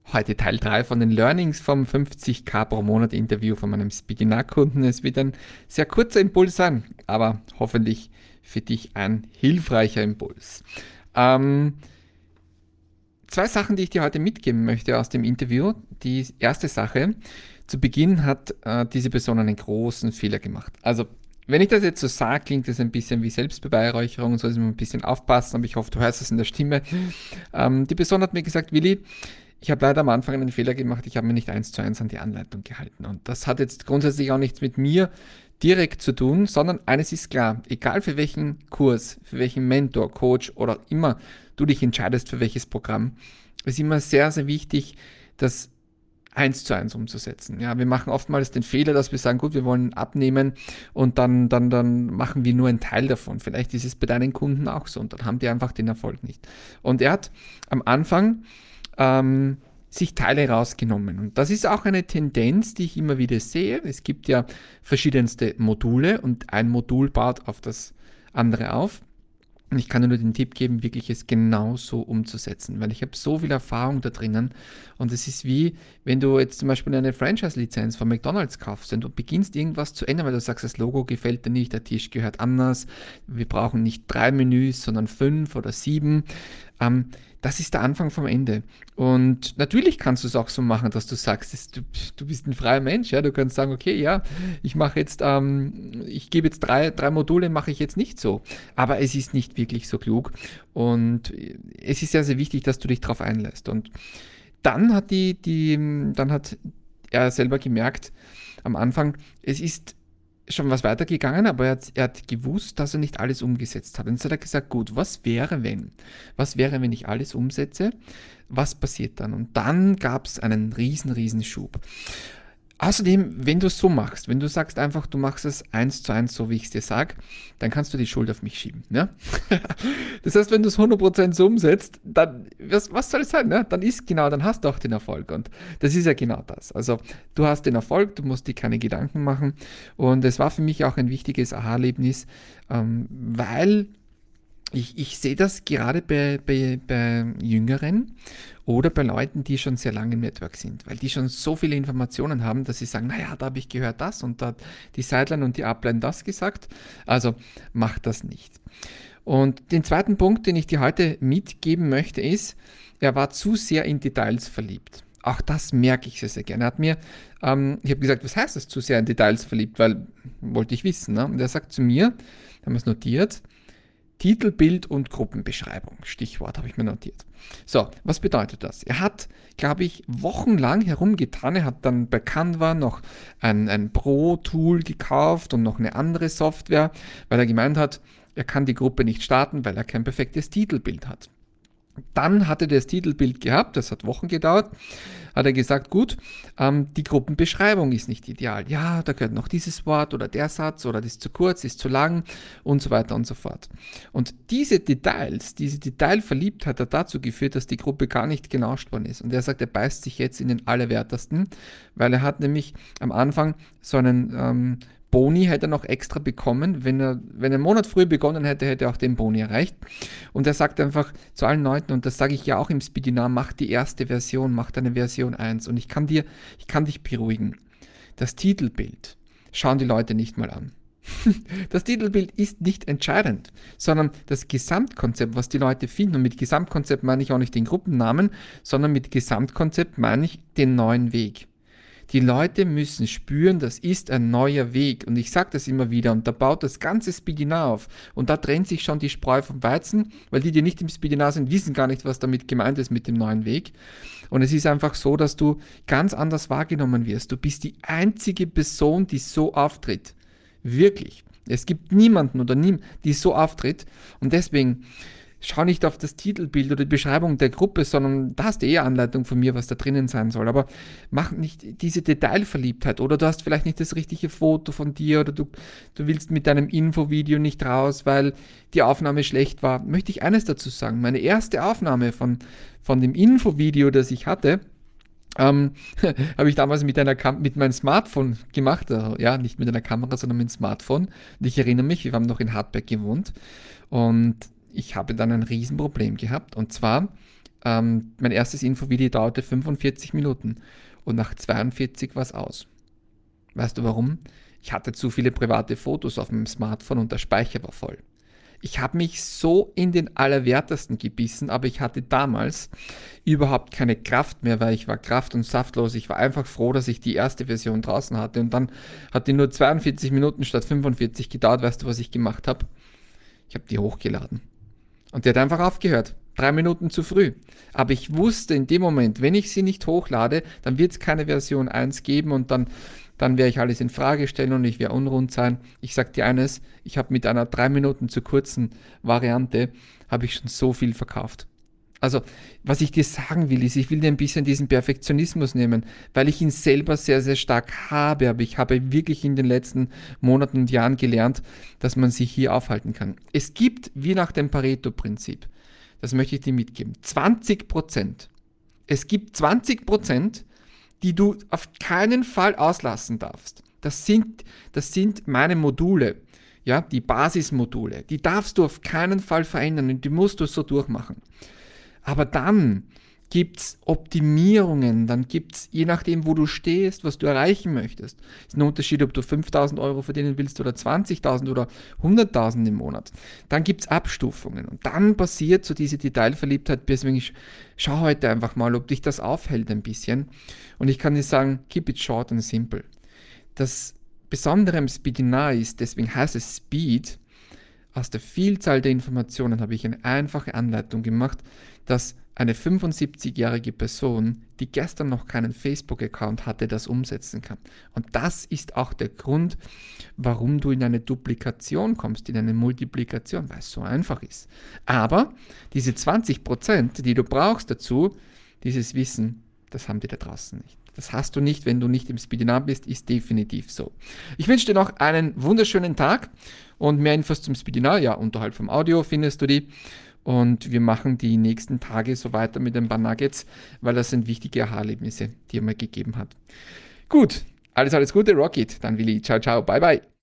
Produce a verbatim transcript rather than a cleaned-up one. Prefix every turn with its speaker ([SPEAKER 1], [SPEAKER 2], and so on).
[SPEAKER 1] Heute Teil drei von den Learnings vom fünfzig K pro Monat Interview von meinem Speaking-Kunden. Es wird ein sehr kurzer Impuls sein, aber hoffentlich für dich ein hilfreicher Impuls. Ähm, zwei Sachen, die ich dir heute mitgeben möchte aus dem Interview. Die erste Sache, zu Beginn hat äh, diese Person einen großen Fehler gemacht. Also, wenn ich das jetzt so sage, klingt das ein bisschen wie Selbstbeweihräucherung und so, muss man ein bisschen aufpassen, aber ich hoffe, du hörst es in der Stimme. Ähm, die Person hat mir gesagt, Willi, ich habe leider am Anfang einen Fehler gemacht, ich habe mir nicht eins zu eins an die Anleitung gehalten. Und das hat jetzt grundsätzlich auch nichts mit mir direkt zu tun, sondern eines ist klar, egal für welchen Kurs, für welchen Mentor, Coach oder immer du dich entscheidest für welches Programm, ist immer sehr, sehr wichtig, das eins zu eins umzusetzen. Ja, wir machen oftmals den Fehler, dass wir sagen, gut, wir wollen abnehmen und dann, dann, dann machen wir nur einen Teil davon. Vielleicht ist es bei deinen Kunden auch so und dann haben die einfach den Erfolg nicht. Und er hat am Anfang ähm, sich Teile rausgenommen. Und das ist auch eine Tendenz, die ich immer wieder sehe. Es gibt ja verschiedenste Module und ein Modul baut auf das andere auf. Und ich kann dir nur den Tipp geben, wirklich es genau so umzusetzen, weil ich habe so viel Erfahrung da drinnen und es ist wie, wenn du jetzt zum Beispiel eine Franchise-Lizenz von McDonald's kaufst und du beginnst irgendwas zu ändern, weil du sagst, das Logo gefällt dir nicht, der Tisch gehört anders, wir brauchen nicht drei Menüs, sondern fünf oder sieben. Ähm, das ist der Anfang vom Ende. Und natürlich kannst du es auch so machen, dass du sagst, du, du bist ein freier Mensch, ja, du kannst sagen, okay, ja, ich mache jetzt, ähm, ich gebe jetzt drei, drei Module, mache ich jetzt nicht so. Aber es ist nicht wirklich so klug und es ist sehr, sehr wichtig, dass du dich darauf einlässt. Und dann hat die, die, dann hat er selber gemerkt, am Anfang, es ist schon was weitergegangen, aber er hat, er hat gewusst, dass er nicht alles umgesetzt hat. Und jetzt hat er gesagt, gut, was wäre, wenn? Was wäre, wenn ich alles umsetze? Was passiert dann? Und dann gab es einen riesen, riesen Schub. Außerdem, wenn du es so machst, wenn du sagst einfach, du machst es eins zu eins, so wie ich es dir sage, dann kannst du die Schuld auf mich schieben. Ne? Das heißt, wenn du es hundert Prozent so umsetzt, dann, was, was soll es sein? Ne? Dann ist genau, dann hast du auch den Erfolg. Und das ist ja genau das. Also, du hast den Erfolg, du musst dir keine Gedanken machen. Und es war für mich auch ein wichtiges Aha-Erlebnis, ähm, weil ich, ich sehe das gerade bei, bei, bei Jüngeren oder bei Leuten, die schon sehr lange im Network sind, weil die schon so viele Informationen haben, dass sie sagen, naja, da habe ich gehört das und da hat die Sideline und die Upline das gesagt, also mach das nicht. Und den zweiten Punkt, den ich dir heute mitgeben möchte, ist, er war zu sehr in Details verliebt. Auch das merke ich sehr, sehr gerne. Er hat mir, ähm, ich habe gesagt, was heißt das, zu sehr in Details verliebt, weil wollte ich wissen. Ne? Und er sagt zu mir, haben wir es notiert, Titel, Bild und Gruppenbeschreibung. Stichwort habe ich mir notiert. So, was bedeutet das? Er hat, glaube ich, wochenlang herumgetan. Er hat dann bei Canva noch ein, ein Pro-Tool gekauft und noch eine andere Software, weil er gemeint hat, er kann die Gruppe nicht starten, weil er kein perfektes Titelbild hat. Dann hatte er das Titelbild gehabt, das hat Wochen gedauert, hat er gesagt, gut, ähm, die Gruppenbeschreibung ist nicht ideal. Ja, da gehört noch dieses Wort oder der Satz oder das ist zu kurz, ist zu lang und so weiter und so fort. Und diese Details, diese Detailverliebtheit hat dazu geführt, dass die Gruppe gar nicht gelauncht worden ist. Und er sagt, er beißt sich jetzt in den Allerwertesten, weil er hat nämlich am Anfang so einen ähm, Boni hätte er noch extra bekommen, wenn er, wenn er einen Monat früher begonnen hätte, hätte er auch den Boni erreicht. Und er sagt einfach zu allen Leuten, und das sage ich ja auch im Speedinar, mach die erste Version, mach deine Version eins. Und ich kann dir, ich kann dich beruhigen. Das Titelbild schauen die Leute nicht mal an. Das Titelbild ist nicht entscheidend, sondern das Gesamtkonzept, was die Leute finden. Und mit Gesamtkonzept meine ich auch nicht den Gruppennamen, sondern mit Gesamtkonzept meine ich den neuen Weg. Die Leute müssen spüren, das ist ein neuer Weg. Und ich sage das immer wieder. Und da baut das ganze Speedinar auf. Und da trennt sich schon die Spreu vom Weizen, weil die, die nicht im Speedinar sind, wissen gar nicht, was damit gemeint ist mit dem neuen Weg. Und es ist einfach so, dass du ganz anders wahrgenommen wirst. Du bist die einzige Person, die so auftritt. Wirklich. Es gibt niemanden oder niemanden, die so auftritt. Und deswegen schau nicht auf das Titelbild oder die Beschreibung der Gruppe, sondern da hast du eher Anleitung von mir, was da drinnen sein soll. Aber mach nicht diese Detailverliebtheit oder du hast vielleicht nicht das richtige Foto von dir oder du, du willst mit deinem Infovideo nicht raus, weil die Aufnahme schlecht war. Möchte ich eines dazu sagen. Meine erste Aufnahme von, von dem Infovideo, das ich hatte, ähm, habe ich damals mit, einer Kam- mit meinem Smartphone gemacht. Also, ja, nicht mit einer Kamera, sondern mit dem Smartphone. Und ich erinnere mich, wir haben noch in Hartberg gewohnt und ich habe dann ein Riesenproblem gehabt und zwar Ähm, mein erstes Infovideo dauerte fünfundvierzig Minuten und nach zweiundvierzig war es aus. Weißt du warum? Ich hatte zu viele private Fotos auf meinem Smartphone und der Speicher war voll. Ich habe mich so in den Allerwertesten gebissen, aber ich hatte damals überhaupt keine Kraft mehr, weil ich war kraft- und saftlos. Ich war einfach froh, dass ich die erste Version draußen hatte und dann hat die nur zweiundvierzig Minuten statt fünfundvierzig gedauert. Weißt du, was ich gemacht habe? Ich habe die hochgeladen. Und die hat einfach aufgehört. Drei Minuten zu früh. Aber ich wusste in dem Moment, wenn ich sie nicht hochlade, dann wird es keine Version eins geben und dann, dann werde ich alles in Frage stellen und ich werde unrund sein. Ich sage dir eines, ich habe mit einer drei Minuten zu kurzen Variante, habe ich schon so viel verkauft. Also, was ich dir sagen will, ist, ich will dir ein bisschen diesen Perfektionismus nehmen, weil ich ihn selber sehr, sehr stark habe, aber ich habe wirklich in den letzten Monaten und Jahren gelernt, dass man sich hier aufhalten kann. Es gibt, wie nach dem Pareto-Prinzip, das möchte ich dir mitgeben, zwanzig Prozent. Es gibt zwanzig Prozent, die du auf keinen Fall auslassen darfst. Das sind, das sind meine Module, ja, die Basismodule. Die darfst du auf keinen Fall verändern und die musst du so durchmachen. Aber dann gibt es Optimierungen, dann gibt es, je nachdem, wo du stehst, was du erreichen möchtest. Es ist ein Unterschied, ob du fünftausend Euro verdienen willst oder zwanzigtausend oder hunderttausend im Monat. Dann gibt es Abstufungen und dann passiert so diese Detailverliebtheit. Deswegen schau heute einfach mal, ob dich das aufhält ein bisschen. Und ich kann dir sagen, keep it short and simple. Das Besondere am Speedinar ist, deswegen heißt es Speed. Aus der Vielzahl der Informationen habe ich eine einfache Anleitung gemacht, dass eine fünfundsiebzigjährige Person, die gestern noch keinen Facebook-Account hatte, das umsetzen kann. Und das ist auch der Grund, warum du in eine Duplikation kommst, in eine Multiplikation, weil es so einfach ist. Aber diese zwanzig Prozent, die du brauchst dazu, dieses Wissen, das haben die da draußen nicht. Das hast du nicht, wenn du nicht im Speedinar bist, ist definitiv so. Ich wünsche dir noch einen wunderschönen Tag und mehr Infos zum Speedinar, ja, unterhalb vom Audio findest du die. Und wir machen die nächsten Tage so weiter mit ein paar Nuggets, weil das sind wichtige Aha-Erlebnisse, die er mir gegeben hat. Gut, alles, alles Gute, Rocket. Dann Willi, ciao, ciao, bye, bye.